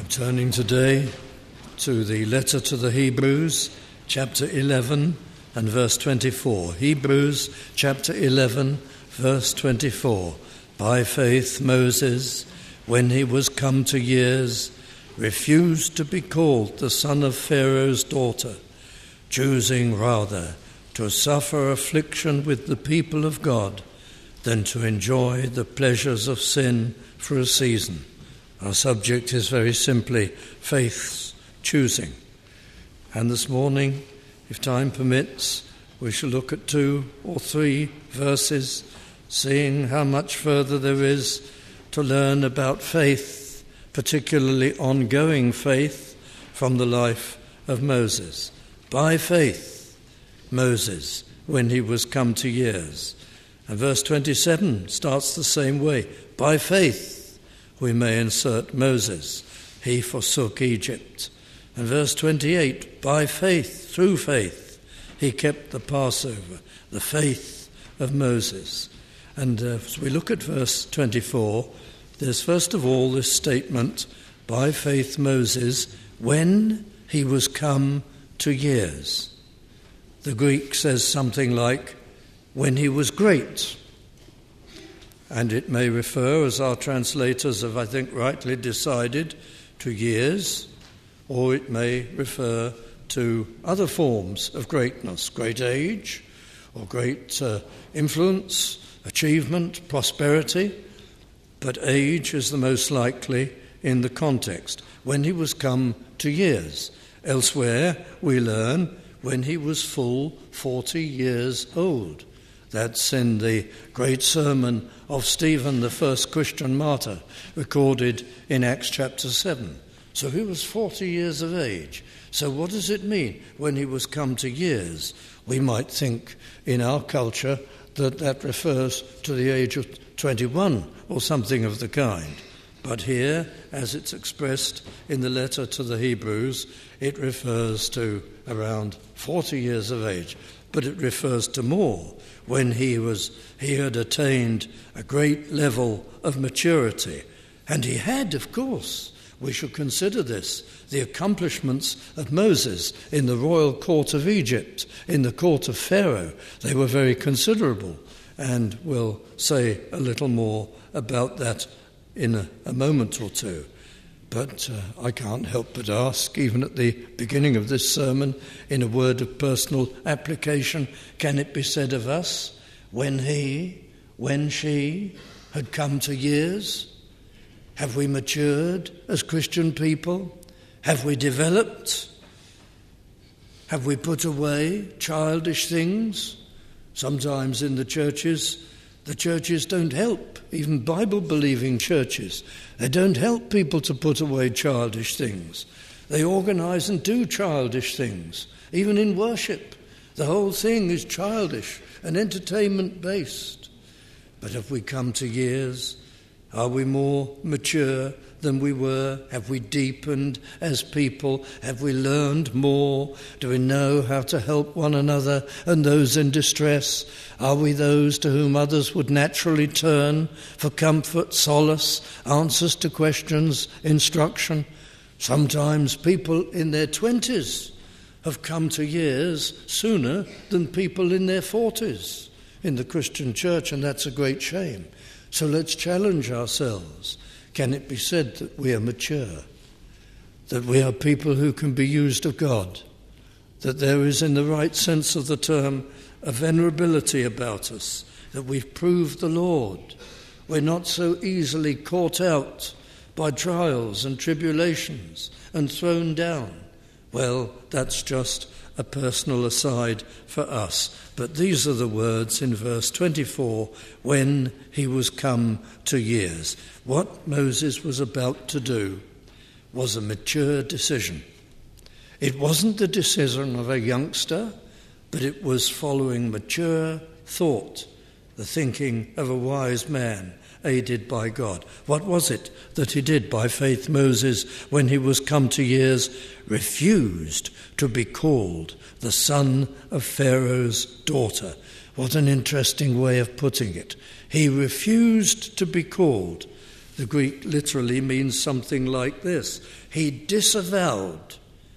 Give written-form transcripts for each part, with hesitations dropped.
Turning today to the letter to the Hebrews, chapter 11 and verse 24. Hebrews chapter 11, verse 24. By faith Moses, when he was come to years, refused to be called the son of Pharaoh's daughter, choosing rather to suffer affliction with the people of God than to enjoy the pleasures of sin for a season. Our subject is very simply faith's choosing. And this morning, if time permits, we shall look at 2 or 3 verses, seeing how much further there is to learn about faith, particularly ongoing faith, from the life of Moses. By faith, Moses, when he was come to years. And verse 27 starts the same way. By faith, we may insert Moses. He forsook Egypt. And verse 28, by faith, through faith, he kept the Passover, the faith of Moses. And as we look at verse 24, there's first of all this statement, by faith Moses, when he was come to years. The Greek says something like, when he was great. And it may refer, as our translators have, I think, rightly decided, to years, or it may refer to other forms of greatness, great age, or great influence, achievement, prosperity. But age is the most likely in the context, when he was come to years. Elsewhere, we learn when he was full 40 years old. That's in the great sermon of Stephen, the first Christian martyr, recorded in Acts chapter 7. So he was 40 years of age. So what does it mean when he was come to years? We might think in our culture that refers to the age of 21 or something of the kind. But here, as it's expressed in the letter to the Hebrews, it refers to around 40 years of age. But it refers to more, when he had attained a great level of maturity. And he had, of course, we should consider this, the accomplishments of Moses in the royal court of Egypt, in the court of Pharaoh. They were very considerable, and we'll say a little more about that in a moment or two. But I can't help but ask, even at the beginning of this sermon, in a word of personal application, can it be said of us, when she had come to years? Have we matured as Christian people? Have we developed? Have we put away childish things? Sometimes in the churches don't help, even Bible-believing churches. They don't help people to put away childish things. They organise and do childish things, even in worship. The whole thing is childish and entertainment-based. But have we come to years? Are we more mature than we were? Have we deepened as people? Have we learned more? Do we know how to help one another and those in distress? Are we those to whom others would naturally turn for comfort, solace, answers to questions, instruction? Sometimes people in their 20s have come to years sooner than people in their 40s in the Christian church, and that's a great shame. So let's challenge ourselves. Can it be said that we are mature? That we are people who can be used of God? That there is, in the right sense of the term, a venerability about us? That we've proved the Lord? We're not so easily caught out by trials and tribulations and thrown down? Well, that's just a personal aside for us. But these are the words in verse 24, when he was come to years. What Moses was about to do was a mature decision. It wasn't the decision of a youngster, but it was following mature thought, the thinking of a wise man, aided by God. What was it that he did? By faith Moses, when he was come to years, refused to be called the son of Pharaoh's daughter. What an interesting way of putting it. He refused to be called The Greek literally means something like this. He disavowed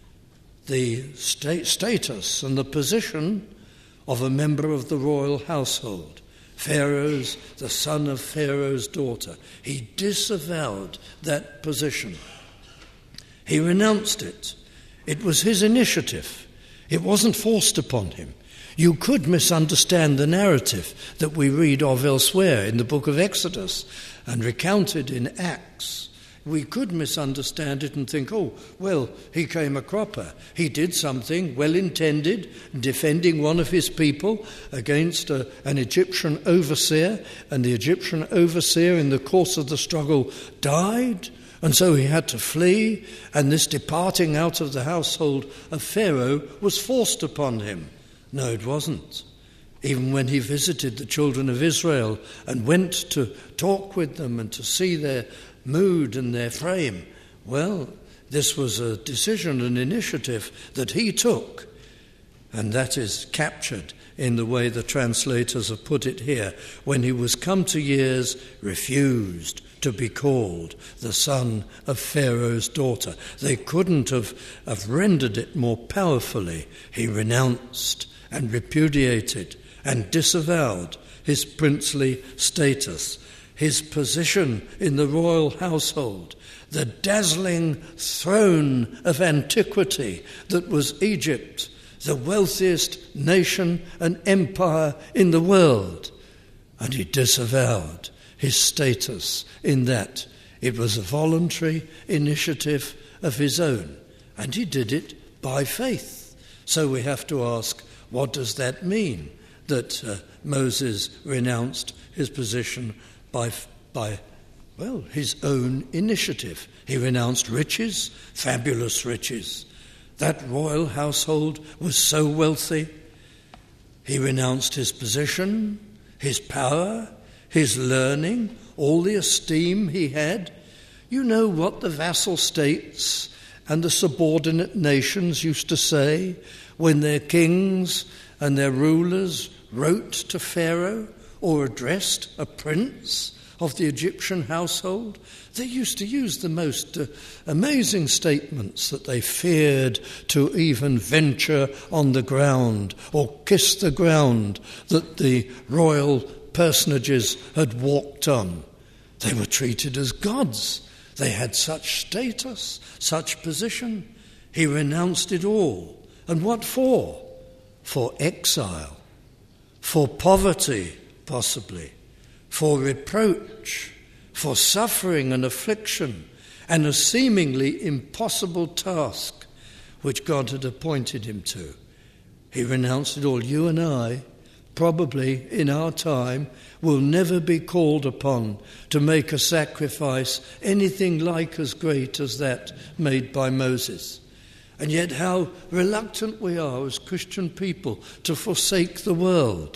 the status and the position of a member of the royal household. The son of Pharaoh's daughter. He disavowed that position. He renounced it. It was his initiative. It wasn't forced upon him. You could misunderstand the narrative that we read of elsewhere in the book of Exodus and recounted in Acts. We could misunderstand it and think, oh, well, he came a cropper. He did something well-intended, defending one of his people against an Egyptian overseer, and the Egyptian overseer in the course of the struggle died, and so he had to flee, and this departing out of the household of Pharaoh was forced upon him. No, it wasn't. Even when he visited the children of Israel and went to talk with them and to see their mood and their frame, well, this was a decision, an initiative that he took, and that is captured in the way the translators have put it here. When he was come to years, refused to be called the son of Pharaoh's daughter. They couldn't have rendered it more powerfully. He renounced and repudiated and disavowed his princely status, his position in the royal household, the dazzling throne of antiquity that was Egypt, the wealthiest nation and empire in the world. And he disavowed his status in that. It was a voluntary initiative of his own, and he did it by faith. So we have to ask, what does that mean, that Moses renounced his position by his own initiative? He renounced riches, fabulous riches. That royal household was so wealthy. He renounced his position, his power, his learning, all the esteem he had. You know what the vassal states and the subordinate nations used to say when their kings and their rulers wrote to Pharaoh or addressed a prince of the Egyptian household. They used to use the most amazing statements, that they feared to even venture on the ground or kiss the ground that the royal personages had walked on. They were treated as gods. They had such status, such position. He renounced it all. And what for? For exile, for poverty, possibly, for reproach, for suffering and affliction, and a seemingly impossible task which God had appointed him to. He renounced it all. You and I, probably in our time, will never be called upon to make a sacrifice anything like as great as that made by Moses. And yet how reluctant we are as Christian people to forsake the world,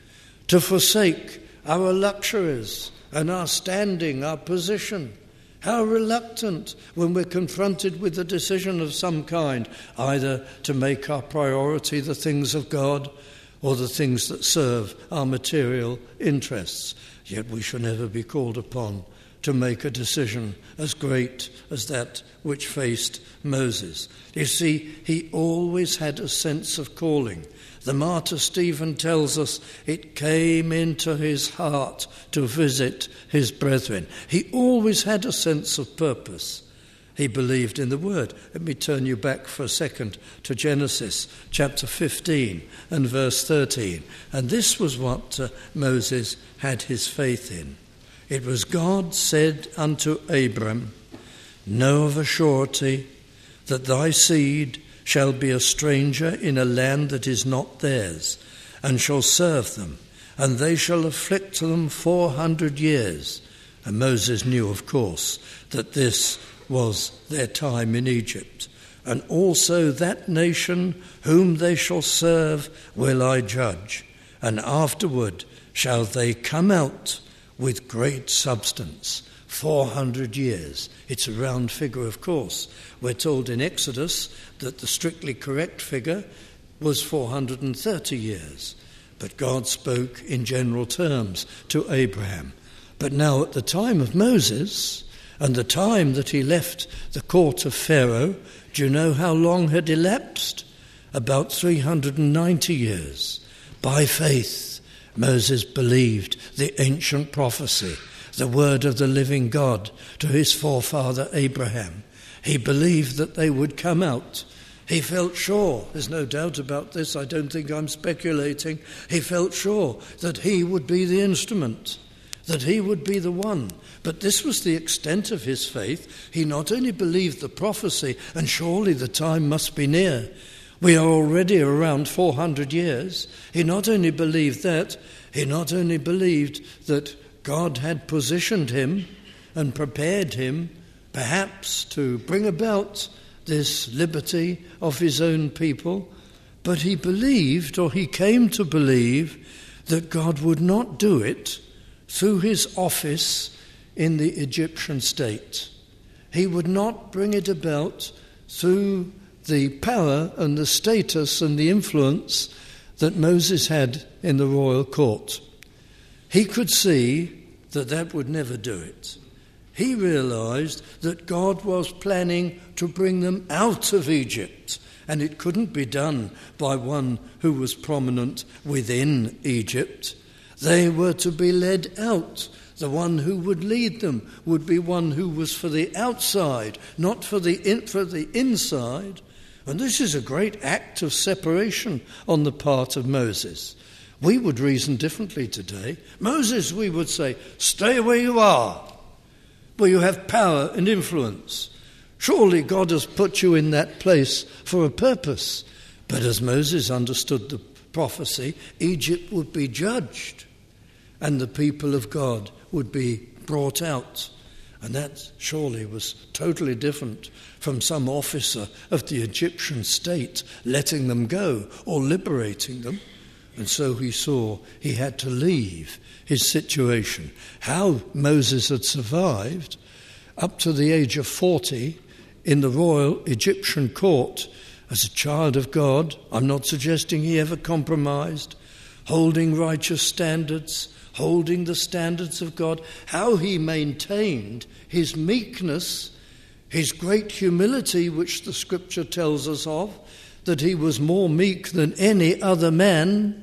to forsake our luxuries and our standing, our position. How reluctant when we're confronted with a decision of some kind, either to make our priority the things of God or the things that serve our material interests. Yet we shall never be called upon to make a decision as great as that which faced Moses. You see, he always had a sense of calling. The martyr Stephen tells us it came into his heart to visit his brethren. He always had a sense of purpose. He believed in the word. Let me turn you back for a second to Genesis chapter 15 and verse 13. And this was what Moses had his faith in. It was God said unto Abram, know of a surety that thy seed shall be a stranger in a land that is not theirs, and shall serve them, and they shall afflict them 400 years. And Moses knew, of course, that this was their time in Egypt. And also that nation whom they shall serve will I judge, and afterward shall they come out with great substance. 400 years. It's a round figure, of course. We're told in Exodus that the strictly correct figure was 430 years. But God spoke in general terms to Abraham. But now at the time of Moses and the time that he left the court of Pharaoh, do you know how long had elapsed? About 390 years. By faith, Moses believed the ancient prophecy, the word of the living God to his forefather Abraham. He believed that they would come out. He felt sure, there's no doubt about this, I don't think I'm speculating, he felt sure that he would be the instrument, that he would be the one. But this was the extent of his faith. He not only believed the prophecy, and surely the time must be near. We are already around 400 years. He not only believed that, he not only believed that God had positioned him and prepared him perhaps to bring about this liberty of his own people, but he believed, or he came to believe, that God would not do it through his office in the Egyptian state. He would not bring it about through the power and the status and the influence that Moses had in the royal court. He could see that that would never do it. He realized that God was planning to bring them out of Egypt, and it couldn't be done by one who was prominent within Egypt. They were to be led out. The one who would lead them would be one who was for the outside, not for the inside. And this is a great act of separation on the part of Moses. We would reason differently today. Moses, we would say, stay where you are, where you have power and influence. Surely God has put you in that place for a purpose. But as Moses understood the prophecy, Egypt would be judged and the people of God would be brought out. And that surely was totally different from some officer of the Egyptian state letting them go or liberating them. And so he saw he had to leave his situation. How Moses had survived up to the age of 40 in the royal Egyptian court as a child of God, I'm not suggesting he ever compromised, holding righteous standards, holding the standards of God, how he maintained his meekness, his great humility, which the scripture tells us of, that he was more meek than any other man,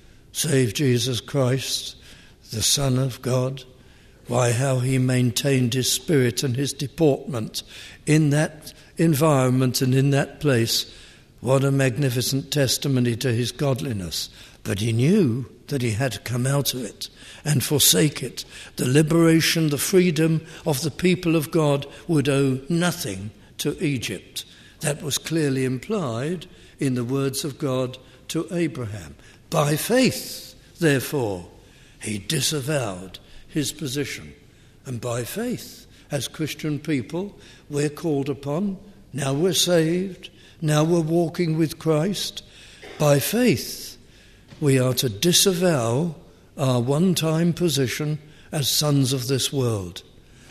save Jesus Christ, the Son of God. Why, how he maintained his spirit and his deportment in that environment and in that place. What a magnificent testimony to his godliness. But he knew that he had to come out of it and forsake it. The liberation, the freedom of the people of God would owe nothing to Egypt. That was clearly implied in the words of God to Abraham. By faith, therefore, he disavowed his position. And by faith, as Christian people, we're called upon. Now we're saved. Now we're walking with Christ. By faith, we are to disavow our one-time position as sons of this world,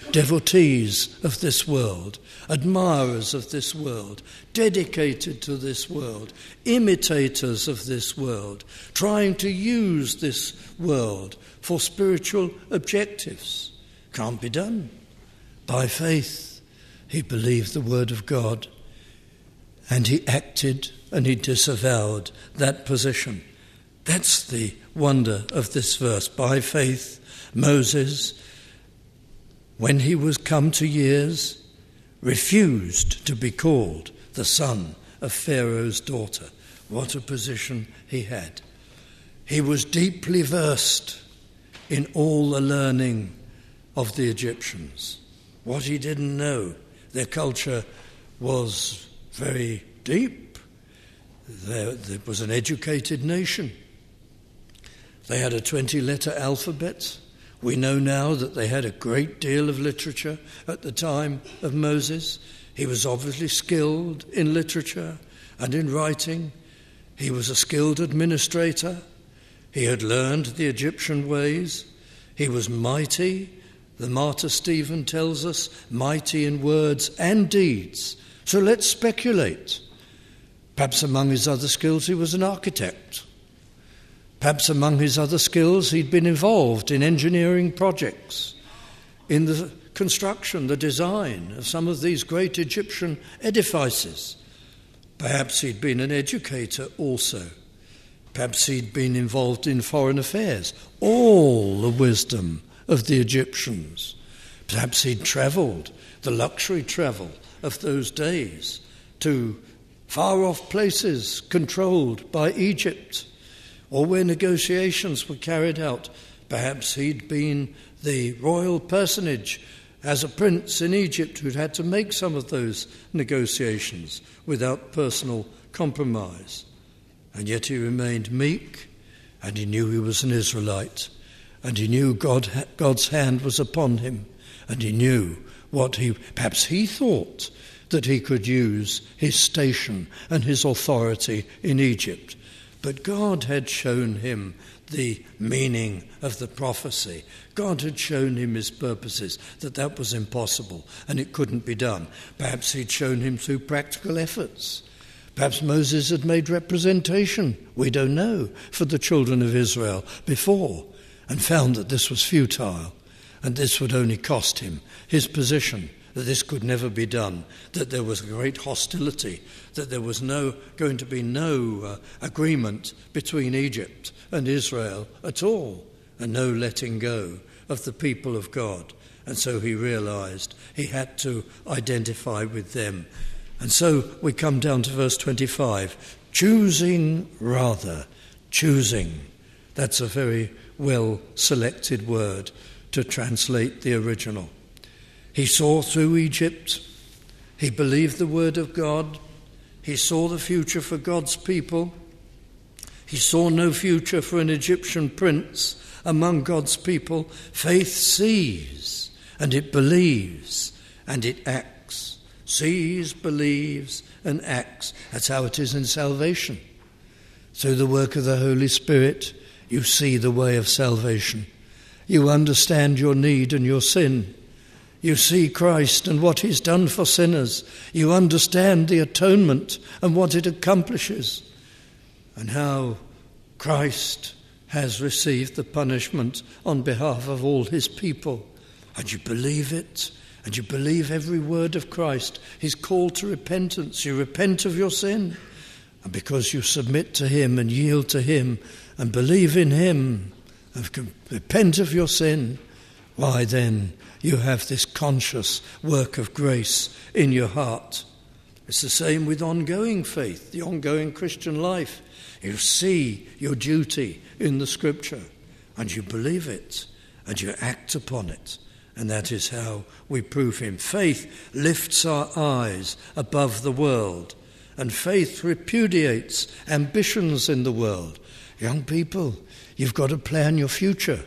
devotees of this world, admirers of this world, dedicated to this world, imitators of this world, trying to use this world for spiritual objectives. Can't be done. By faith, he believed the word of God, and he acted and he disavowed that position. That's the wonder of this verse. By faith, Moses, when he was come to years, refused to be called the son of Pharaoh's daughter. What a position he had. He was deeply versed in all the learning of the Egyptians. What he didn't know, their culture was very deep. There was an educated nation. They had a 20-letter alphabet. We know now that they had a great deal of literature at the time of Moses. He was obviously skilled in literature and in writing. He was a skilled administrator. He had learned the Egyptian ways. He was mighty. The martyr Stephen tells us, mighty in words and deeds. So let's speculate. Perhaps among his other skills he was an architect. Perhaps among his other skills, he'd been involved in engineering projects, in the construction, the design of some of these great Egyptian edifices. Perhaps he'd been an educator also. Perhaps he'd been involved in foreign affairs, all the wisdom of the Egyptians. Perhaps he'd travelled, the luxury travel of those days, to far-off places controlled by Egypt, or where negotiations were carried out. Perhaps he'd been the royal personage as a prince in Egypt who'd had to make some of those negotiations without personal compromise. And yet he remained meek, and he knew he was an Israelite, and he knew God's hand was upon him, and he knew perhaps he thought that he could use his station and his authority in Egypt. But God had shown him the meaning of the prophecy. God had shown him his purposes, that was impossible and it couldn't be done. Perhaps he'd shown him through practical efforts. Perhaps Moses had made representation, we don't know, for the children of Israel before, and found that this was futile, and this would only cost him his position, that this could never be done, that there was great hostility, that there was going to be no agreement between Egypt and Israel at all, and no letting go of the people of God. And so he realized he had to identify with them. And so we come down to verse 25. Choosing. That's a very well selected word to translate the original. He saw through Egypt. He believed the word of God. He saw the future for God's people. He saw no future for an Egyptian prince among God's people. Faith sees, and it believes, and it acts. Sees, believes, and acts. That's how it is in salvation. Through the work of the Holy Spirit, you see the way of salvation. You understand your need and your sin. You see Christ and what he's done for sinners. You understand the atonement and what it accomplishes, and how Christ has received the punishment on behalf of all his people. And you believe it, and you believe every word of Christ. His call to repentance. You repent of your sin, and because you submit to him and yield to him and believe in him and repent of your sin, why then you have this conscious work of grace in your heart. It's the same with ongoing faith, the ongoing Christian life. You see your duty in the Scripture, and you believe it, and you act upon it. And that is how we prove him. Faith lifts our eyes above the world, and faith repudiates ambitions in the world. Young people, you've got to plan your future.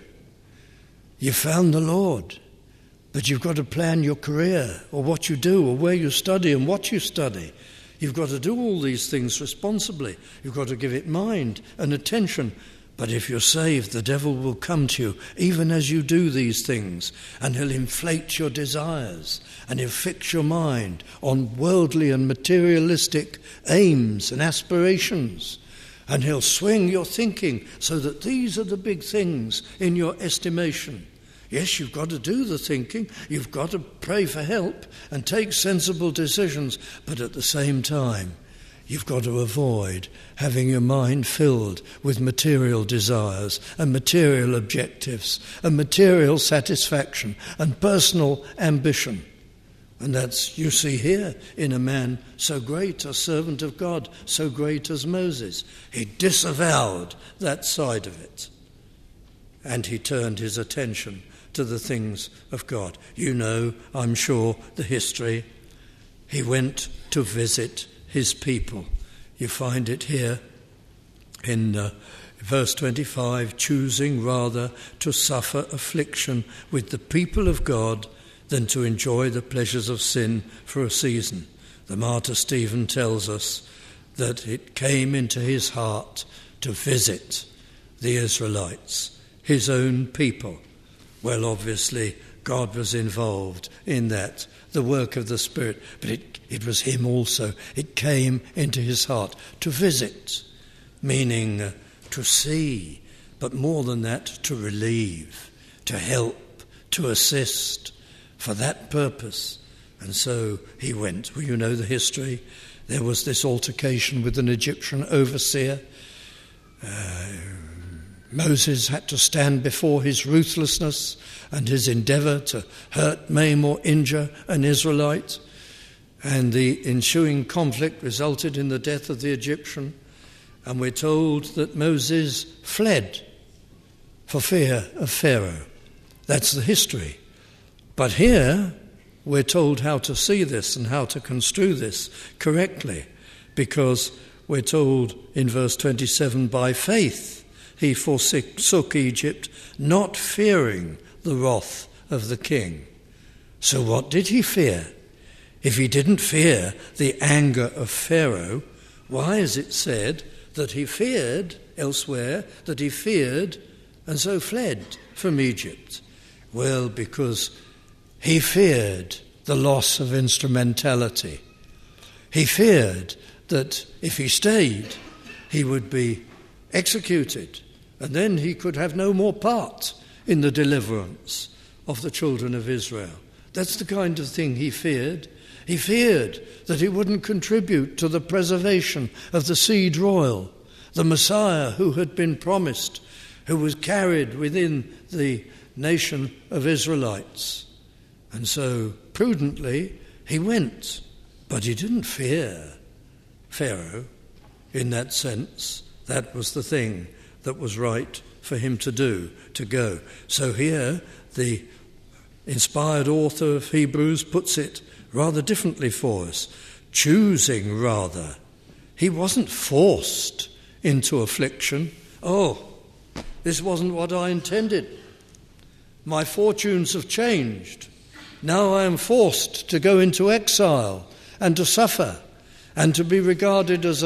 You've found the Lord, but you've got to plan your career, or what you do, or where you study and what you study. You've got to do all these things responsibly. You've got to give it mind and attention. But if you're saved, the devil will come to you, even as you do these things, and he'll inflate your desires, and he'll fix your mind on worldly and materialistic aims and aspirations. And he'll swing your thinking so that these are the big things in your estimation. Yes, you've got to do the thinking, you've got to pray for help and take sensible decisions, but at the same time, you've got to avoid having your mind filled with material desires and material objectives and material satisfaction and personal ambition. And that's, you see here, in a man so great, a servant of God, so great as Moses. He disavowed that side of it, and he turned his attention to the things of God. You know, I'm sure, the history. He went to visit his people. You find it here in verse 25, choosing rather to suffer affliction with the people of God than to enjoy the pleasures of sin for a season. The martyr Stephen tells us that it came into his heart to visit the Israelites, his own people. Well, obviously, God was involved in that, the work of the Spirit, but it was him also. It came into his heart to visit, meaning to see but more than that, to relieve, to help, to assist, for that purpose. And so he went. Well, you know the history. There was this altercation with an Egyptian overseer. Moses had to stand before his ruthlessness and his endeavour to hurt, maim or injure an Israelite. And the ensuing conflict resulted in the death of the Egyptian. And we're told that Moses fled for fear of Pharaoh. That's the history. But here we're told how to see this and how to construe this correctly, because we're told in verse 27, by faith he forsook Egypt, not fearing the wrath of the king. So what did he fear? If he didn't fear the anger of Pharaoh, why is it said that he feared elsewhere, that he feared and so fled from Egypt? Well, because he feared the loss of instrumentality. He feared that if he stayed, he would be executed, and then he could have no more part in the deliverance of the children of Israel. That's the kind of thing he feared. He feared that he wouldn't contribute to the preservation of the seed royal, the Messiah who had been promised, who was carried within the nation of Israelites. And so, prudently, he went, but he didn't fear Pharaoh in that sense. That was the thing that was right for him to do, to go. So here, the inspired author of Hebrews puts it rather differently for us, choosing rather. He wasn't forced into affliction. Oh, this wasn't what I intended. My fortunes have changed. Now I am forced to go into exile and to suffer and to be regarded as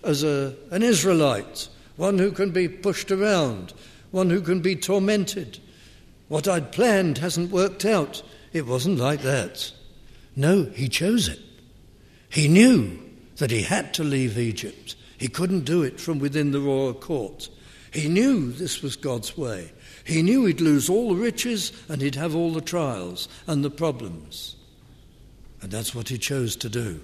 an Israelite, one who can be pushed around, one who can be tormented. What I'd planned hasn't worked out. It wasn't like that. No, he chose it. He knew that he had to leave Egypt. He couldn't do it from within the royal court. He knew this was God's way. He knew he'd lose all the riches and he'd have all the trials and the problems. And that's what he chose to do.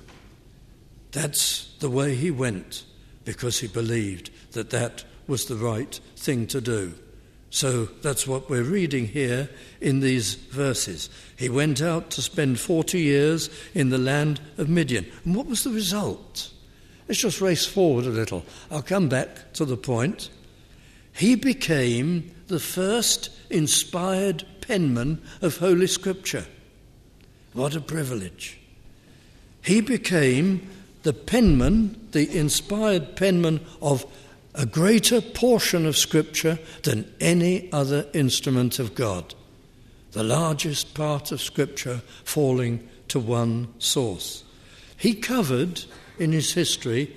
That's the way he went, because he believed that that was the right thing to do. So that's what we're reading here in these verses. He went out to spend 40 years in the land of Midian. And what was the result? Let's just race forward a little. I'll come back to the point. He became the first inspired penman of Holy Scripture. What a privilege. He became the penman, the inspired penman of a greater portion of Scripture than any other instrument of God. The largest part of Scripture falling to one source. He covered in his history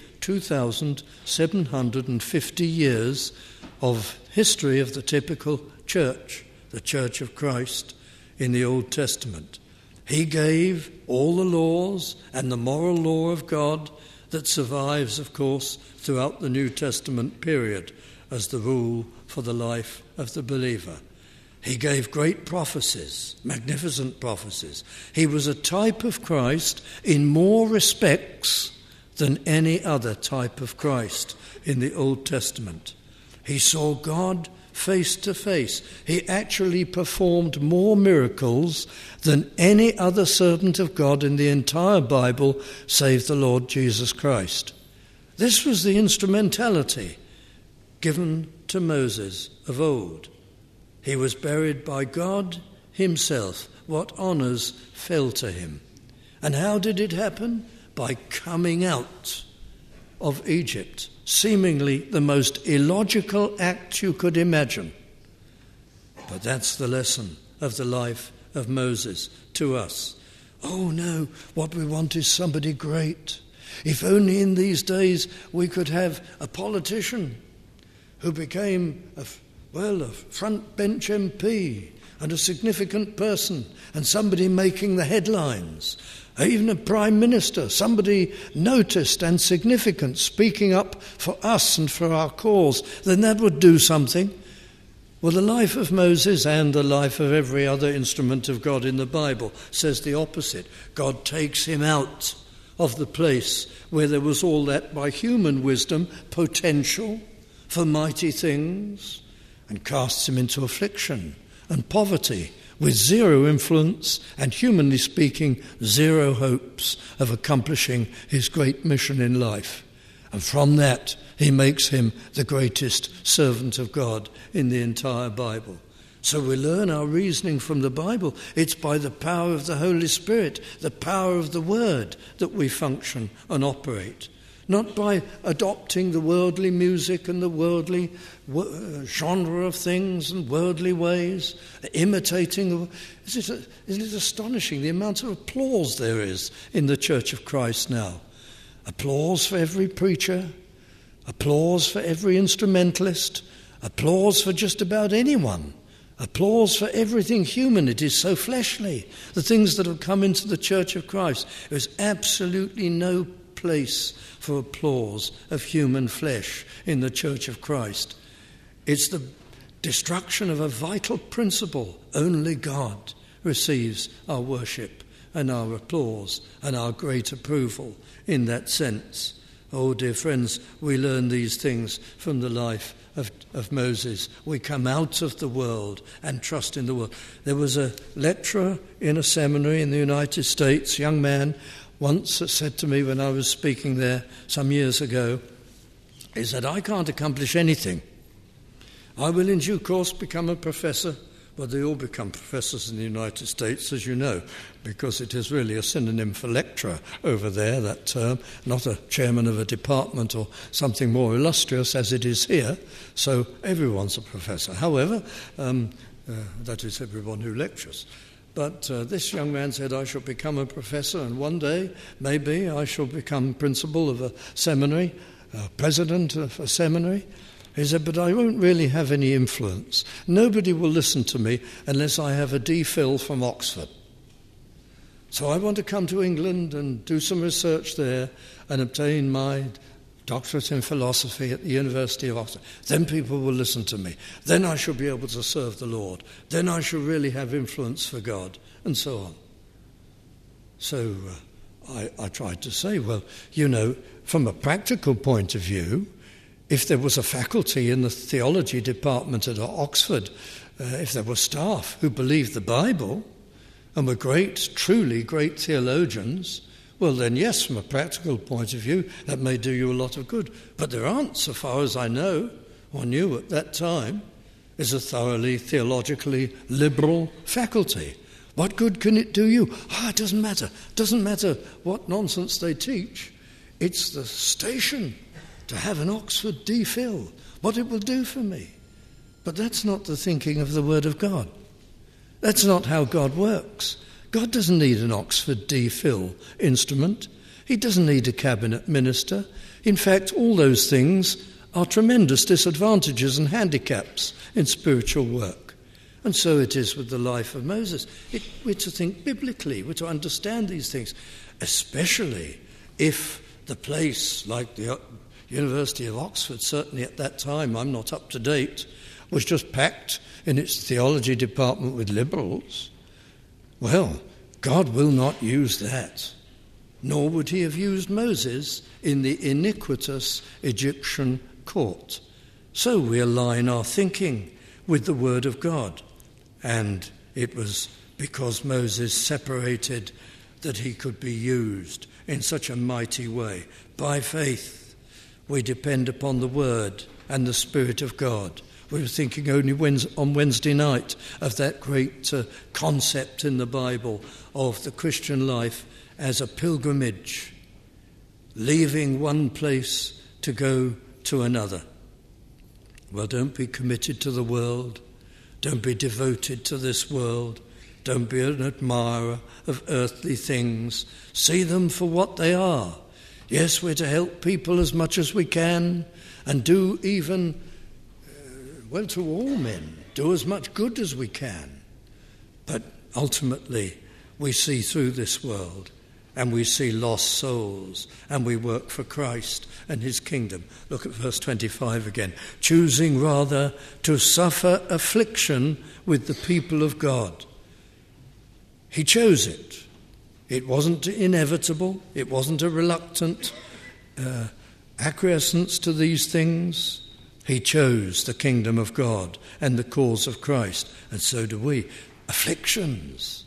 2,750 years of history of the typical church, the Church of Christ in the Old Testament. He gave all the laws and the moral law of God that survives, of course, throughout the New Testament period as the rule for the life of the believer. He gave great prophecies, magnificent prophecies. He was a type of Christ in more respects than any other type of Christ in the Old Testament. He saw God face to face. He actually performed more miracles than any other servant of God in the entire Bible, save the Lord Jesus Christ. This was the instrumentality given to Moses of old. He was buried by God himself. What honours fell to him. And how did it happen? By coming out of Egypt, seemingly the most illogical act you could imagine. But that's the lesson of the life of Moses to us. Oh no, what we want is somebody great. If only in these days we could have a politician who became a front bench MP and a significant person and somebody making the headlines. Even a prime minister, somebody noticed and significant, speaking up for us and for our cause, then that would do something. Well, the life of Moses and the life of every other instrument of God in the Bible says the opposite. God takes him out of the place where there was all that, by human wisdom, potential for mighty things, and casts him into affliction and poverty with zero influence and, humanly speaking, zero hopes of accomplishing his great mission in life. And from that, he makes him the greatest servant of God in the entire Bible. So we learn our reasoning from the Bible. It's by the power of the Holy Spirit, the power of the Word, that we function and operate. Not by adopting the worldly music and the worldly genre of things and worldly ways, imitating. Isn't it astonishing the amount of applause there is in the Church of Christ now? Applause for every preacher, applause for every instrumentalist, applause for just about anyone, applause for everything human. It is so fleshly. The things that have come into the Church of Christ, there's absolutely no place for applause of human flesh in the Church of Christ. It's the destruction of a vital principle. Only God receives our worship and our applause and our great approval in that sense. Oh, dear friends, we learn these things from the life of Moses. We come out of the world and trust in the world. There was a lecturer in a seminary in the United States, young man, once said to me when I was speaking there some years ago, he said, "I can't accomplish anything. I will in due course become a professor." Well, they all become professors in the United States, as you know, because it is really a synonym for lecturer over there, that term, not a chairman of a department or something more illustrious as it is here. So everyone's a professor. However, that is everyone who lectures. But this young man said, "I shall become a professor, and one day, maybe, I shall become principal of a seminary, president of a seminary." He said, "But I won't really have any influence. Nobody will listen to me unless I have a DPhil from Oxford. So I want to come to England and do some research there and obtain my doctorate in philosophy at the University of Oxford. Then people will listen to me. Then I shall be able to serve the Lord. Then I shall really have influence for God," and so on. So I tried to say, well, from a practical point of view, if there was a faculty in the theology department at Oxford, if there were staff who believed the Bible and were great, truly great theologians, well then yes, from a practical point of view, that may do you a lot of good. But there aren't, so far as I know, or knew at that time, is a thoroughly theologically liberal faculty. What good can it do you? It doesn't matter. It doesn't matter what nonsense they teach. It's the station to have an Oxford DPhil, what it will do for me. But that's not the thinking of the Word of God. That's not how God works. God doesn't need an Oxford DPhil instrument. He doesn't need a cabinet minister. In fact, all those things are tremendous disadvantages and handicaps in spiritual work. And so it is with the life of Moses. We're to think biblically. We're to understand these things, especially if the place, like the University of Oxford, certainly at that time, I'm not up to date, was just packed in its theology department with liberals. Well, God will not use that, nor would he have used Moses in the iniquitous Egyptian court. So we align our thinking with the Word of God. And it was because Moses separated that he could be used in such a mighty way. By faith, we depend upon the Word and the Spirit of God. We were thinking only on Wednesday night of that great concept in the Bible of the Christian life as a pilgrimage, leaving one place to go to another. Well, don't be committed to the world. Don't be devoted to this world. Don't be an admirer of earthly things. See them for what they are. Yes, we're to help people as much as we can and do even, to all men, do as much good as we can. But ultimately, we see through this world and we see lost souls, and we work for Christ and his kingdom. Look at verse 25 again. Choosing rather to suffer affliction with the people of God. He chose it. It wasn't inevitable. It wasn't a reluctant acquiescence to these things. He chose the kingdom of God and the cause of Christ, and so do we. Afflictions,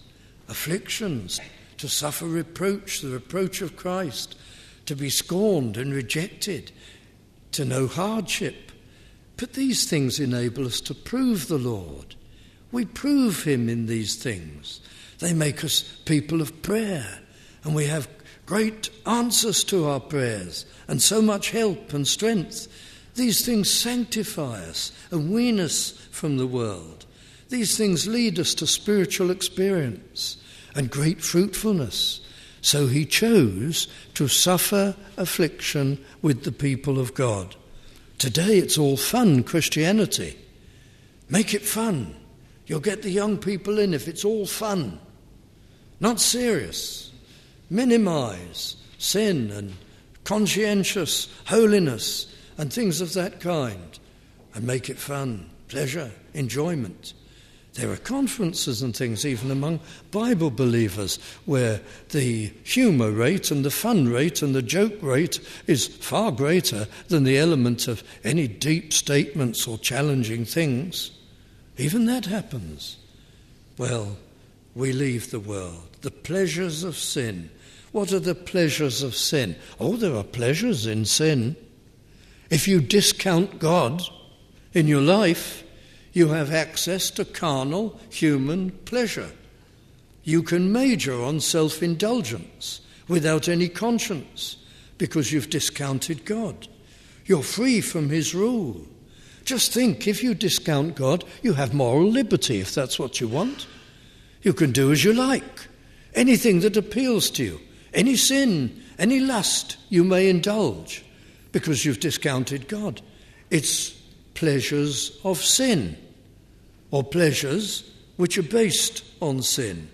to suffer reproach, the reproach of Christ, to be scorned and rejected, to know hardship. But these things enable us to prove the Lord. We prove him in these things. They make us people of prayer, and we have great answers to our prayers and so much help and strength. These things sanctify us and wean us from the world. These things lead us to spiritual experience and great fruitfulness. So he chose to suffer affliction with the people of God. Today it's all fun, Christianity. Make it fun. You'll get the young people in if it's all fun. Not serious. Minimize sin and conscientious holiness and things of that kind, and make it fun, pleasure, enjoyment. There are conferences and things even among Bible believers where the humour rate and the fun rate and the joke rate is far greater than the element of any deep statements or challenging things. Even that happens. Well, we leave the world. The pleasures of sin. What are the pleasures of sin? Oh, there are pleasures in sin. If you discount God in your life, you have access to carnal, human pleasure. You can major on self-indulgence without any conscience because you've discounted God. You're free from his rule. Just think, if you discount God, you have moral liberty, if that's what you want. You can do as you like. Anything that appeals to you, any sin, any lust you may indulge because you've discounted God. It's pleasures of sin, or pleasures which are based on sin.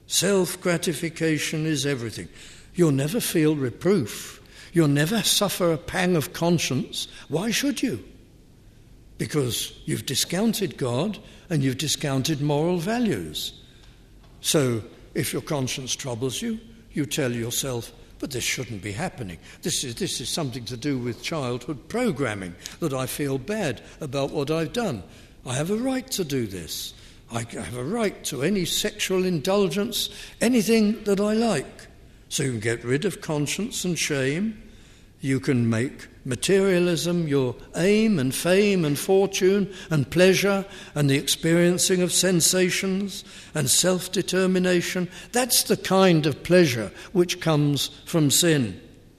Self-gratification is everything. You'll never feel reproof. You'll never suffer a pang of conscience. Why should you? Because you've discounted God and you've discounted moral values. So if your conscience troubles you, you tell yourself, but this shouldn't be happening. This is something to do with childhood programming, that I feel bad about what I've done. I have a right to do this. I have a right to any sexual indulgence, anything that I like. So you can get rid of conscience and shame. You can make materialism your aim, and fame and fortune and pleasure and the experiencing of sensations and self-determination. That's the kind of pleasure which comes from sin.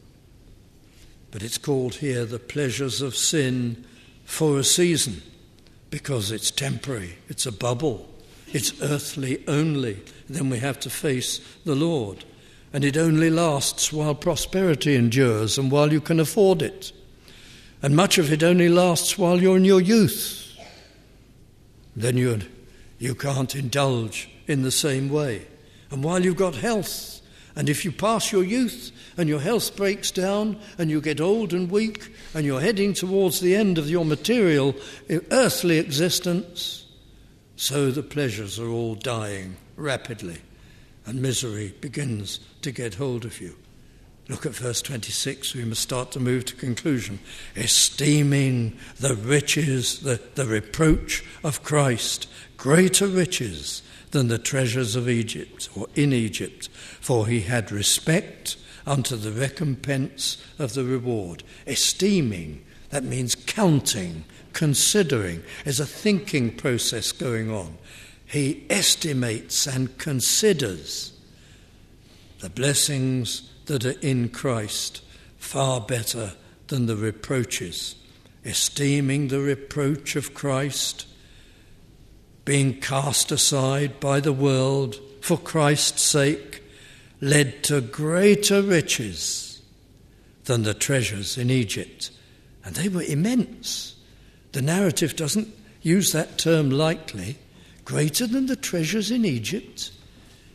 But it's called here the pleasures of sin for a season, because it's temporary, it's a bubble, it's earthly only. Then we have to face the Lord. And it only lasts while prosperity endures and while you can afford it. And much of it only lasts while you're in your youth. Then you can't indulge in the same way. And while you've got health, and if you pass your youth and your health breaks down and you get old and weak and you're heading towards the end of your material, earthly existence, so the pleasures are all dying rapidly. And misery begins to get hold of you. Look at verse 26. We must start to move to conclusion. Esteeming the riches, the reproach of Christ, greater riches than the treasures of Egypt, or in Egypt, for he had respect unto the recompense of the reward. Esteeming, that means counting, considering. There's a thinking process going on. He estimates and considers the blessings that are in Christ far better than the reproaches. Esteeming the reproach of Christ, being cast aside by the world for Christ's sake, led to greater riches than the treasures in Egypt. And they were immense. The narrative doesn't use that term lightly. Greater than the treasures in Egypt.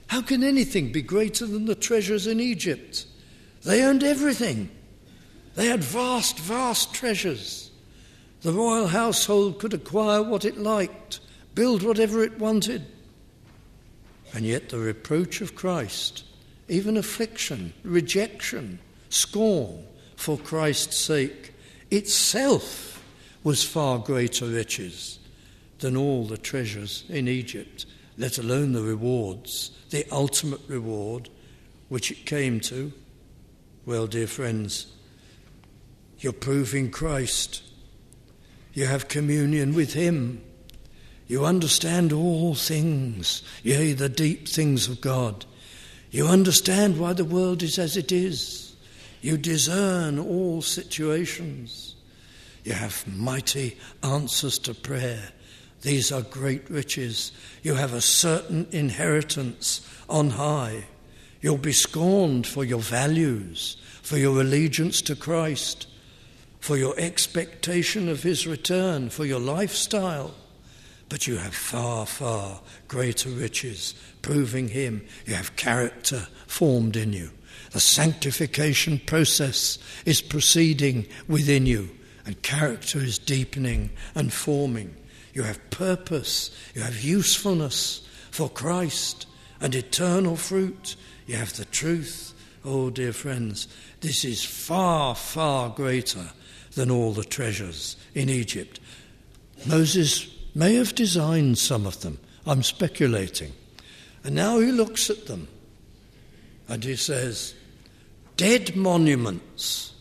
How can anything be greater than the treasures in Egypt? They owned everything. They had vast, vast treasures. The royal household could acquire what it liked, build whatever it wanted. And yet the reproach of Christ, even affliction, rejection, scorn for Christ's sake, itself was far greater riches than all the treasures in Egypt, let alone the rewards, the ultimate reward which it came to. Well, dear friends, you're proving Christ. You have communion with him. You understand all things, yea, the deep things of God. You understand why the world is as it is. You discern all situations. You have mighty answers to prayer. These are great riches. You have a certain inheritance on high. You'll be scorned for your values, for your allegiance to Christ, for your expectation of his return, for your lifestyle. But you have far, far greater riches, proving him. You have character formed in you. The sanctification process is proceeding within you, and character is deepening and forming. You have purpose, you have usefulness for Christ and eternal fruit. You have the truth. Oh, dear friends, this is far, far greater than all the treasures in Egypt. Moses may have designed some of them. I'm speculating. And now he looks at them and he says, dead monuments,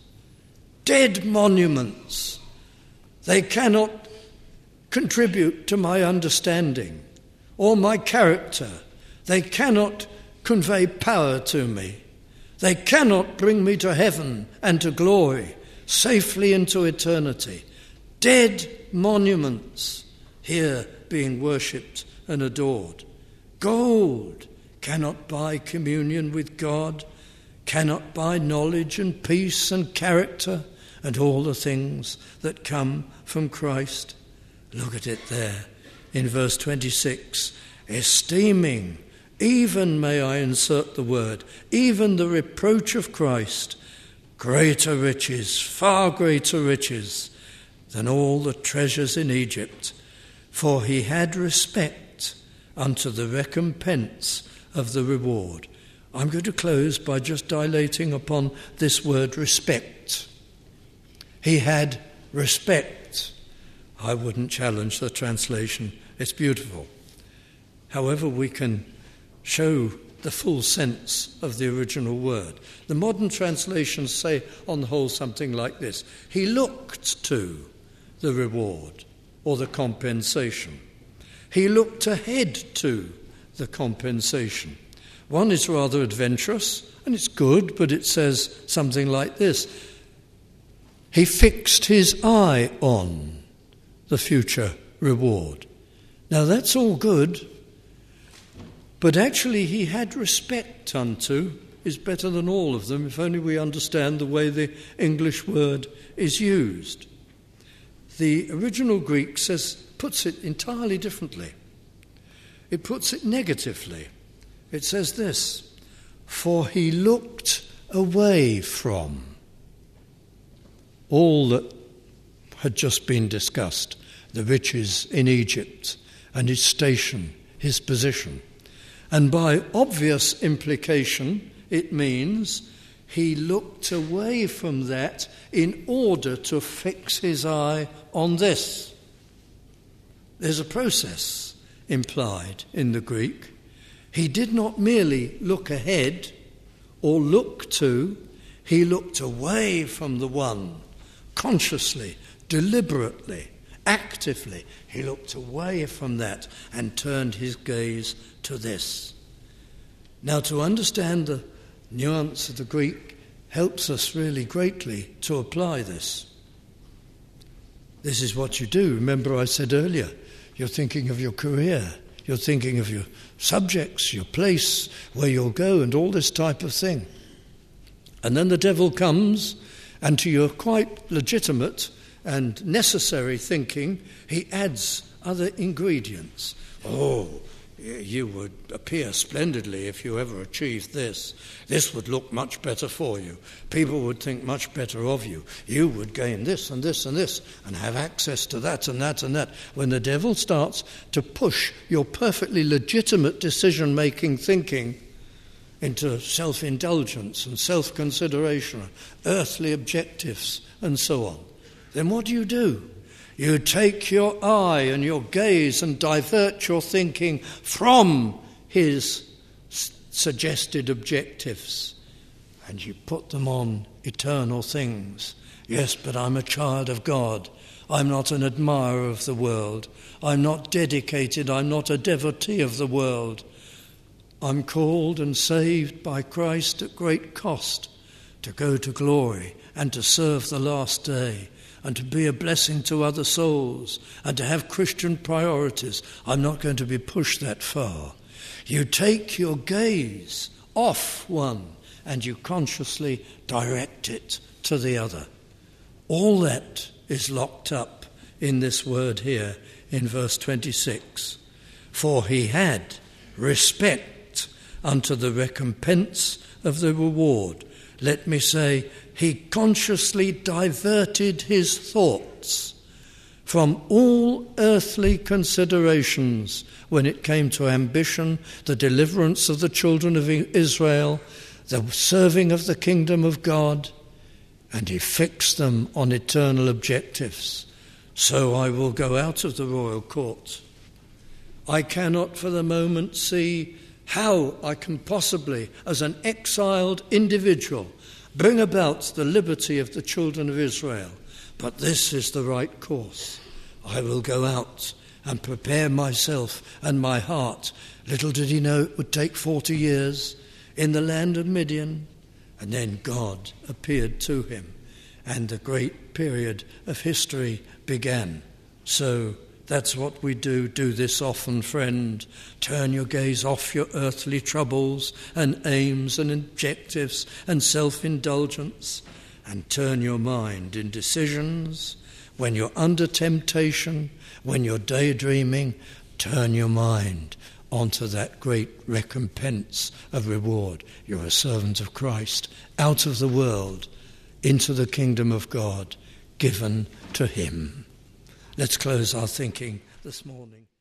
they cannot contribute to my understanding or my character. They cannot convey power to me. They cannot bring me to heaven and to glory, safely into eternity. Dead monuments here being worshipped and adored. Gold cannot buy communion with God, cannot buy knowledge and peace and character and all the things that come from Christ. Look at it there in verse 26. Esteeming, even, may I insert the word, even the reproach of Christ, greater riches, far greater riches than all the treasures in Egypt, for he had respect unto the recompense of the reward. I'm going to close by just dilating upon this word respect. He had respect. I wouldn't challenge the translation. It's beautiful. However, we can show the full sense of the original word. The modern translations say, on the whole, something like this. He looked to the reward or the compensation. He looked ahead to the compensation. One is rather adventurous, and it's good, but it says something like this. He fixed his eye on the future reward. Now that's all good, but actually he had respect unto is better than all of them, if only we understand the way the English word is used. The original Greek puts it entirely differently. It puts it negatively. It says this, for he looked away from all that had just been discussed, the riches in Egypt and his station, his position. And by obvious implication, it means he looked away from that in order to fix his eye on this. There's a process implied in the Greek. He did not merely look ahead or look to, he looked away from the one, consciously, deliberately, actively. He looked away from that and turned his gaze to this. Now, to understand the nuance of the Greek helps us really greatly to apply this. This is what you do. Remember I said earlier, you're thinking of your career, you're thinking of your subjects, your place, where you'll go, and all this type of thing. And then the devil comes, and to your quite legitimate and necessary thinking, he adds other ingredients. Oh, you would appear splendidly if you ever achieved this. This would look much better for you. People would think much better of you. You would gain this and this and this and have access to that and that and that. When the devil starts to push your perfectly legitimate decision-making thinking into self-indulgence and self-consideration, earthly objectives and so on, then what do? You take your eye and your gaze and divert your thinking from his suggested objectives, and you put them on eternal things. Yes, but I'm a child of God. I'm not an admirer of the world. I'm not dedicated. I'm not a devotee of the world. I'm called and saved by Christ at great cost to go to glory and to serve the last day, and to be a blessing to other souls, and to have Christian priorities. I'm not going to be pushed that far. You take your gaze off one and you consciously direct it to the other. All that is locked up in this word here in verse 26. For he had respect unto the recompense of the reward. Let me say, he consciously diverted his thoughts from all earthly considerations when it came to ambition, the deliverance of the children of Israel, the serving of the kingdom of God, and he fixed them on eternal objectives. So I will go out of the royal court. I cannot for the moment see how I can possibly, as an exiled individual, bring about the liberty of the children of Israel. But this is the right course. I will go out and prepare myself and my heart. Little did he know it would take 40 years in the land of Midian. And then God appeared to him, and the great period of history began. So that's what we do. Do this often, friend. Turn your gaze off your earthly troubles and aims and objectives and self-indulgence, and turn your mind in decisions. When you're under temptation, when you're daydreaming, turn your mind onto that great recompense of reward. You're a servant of Christ, out of the world, into the kingdom of God, given to him. Let's close our thinking this morning.